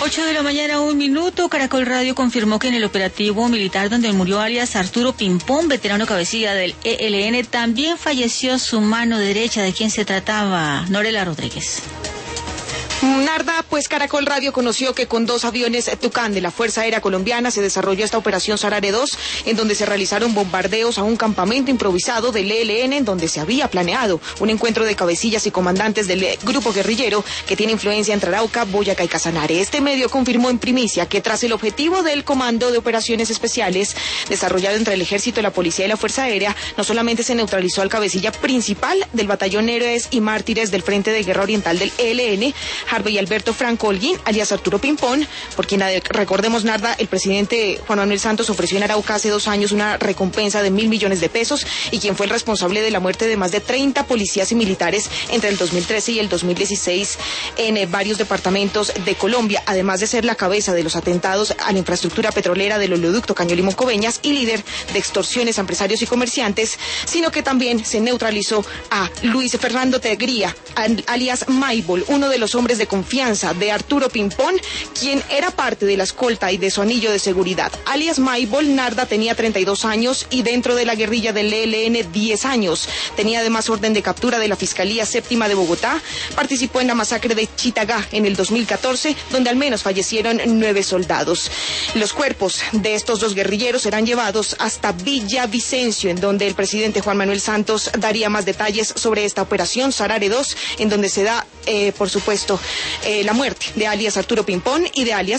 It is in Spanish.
8 de la mañana, 1 minuto. Caracol Radio confirmó que en el operativo militar donde murió alias Arturo Pimpón, veterano cabecilla del ELN, también falleció su mano derecha. ¿De quién se trataba? Norela Rodríguez. Narda, pues Caracol Radio conoció que con 2 aviones Tucán de la Fuerza Aérea Colombiana se desarrolló esta operación Sarare 2, en donde se realizaron bombardeos a un campamento improvisado del ELN, en donde se había planeado un encuentro de cabecillas y comandantes del grupo guerrillero que tiene influencia entre Arauca, Boyacá y Casanare. Este medio confirmó en primicia que tras el objetivo del Comando de Operaciones Especiales, desarrollado entre el Ejército, la Policía y la Fuerza Aérea, no solamente se neutralizó al cabecilla principal del Batallón Héroes y Mártires del Frente de Guerra Oriental del ELN, Harvey Alberto Franco Holguín, alias Arturo Pimpón, por quien, recordemos, Narda, el presidente Juan Manuel Santos ofreció en Arauca hace 2 años una recompensa de 1.000 millones de pesos, y quien fue el responsable de la muerte de más de 30 policías y militares entre el 2013 y el 2016 en varios departamentos de Colombia, además de ser la cabeza de los atentados a la infraestructura petrolera del oleoducto Caño Limón Coveñas y líder de extorsiones a empresarios y comerciantes, sino que también se neutralizó a Luis Fernando Tegría, alias Maibol, uno de los hombres de confianza de Arturo Pimpón, quien era parte de la escolta y de su anillo de seguridad. Alias Maibol, Narda, tenía 32 años y dentro de la guerrilla del ELN 10 años. Tenía además orden de captura de la Fiscalía Séptima de Bogotá. Participó en la masacre de Chitagá en el 2014, donde al menos fallecieron 9 soldados. Los cuerpos de estos 2 guerrilleros serán llevados hasta Villavicencio, en donde el presidente Juan Manuel Santos daría más detalles sobre esta operación Sarare 2, en donde se da, por supuesto, la muerte de alias Arturo Pimpón y de alias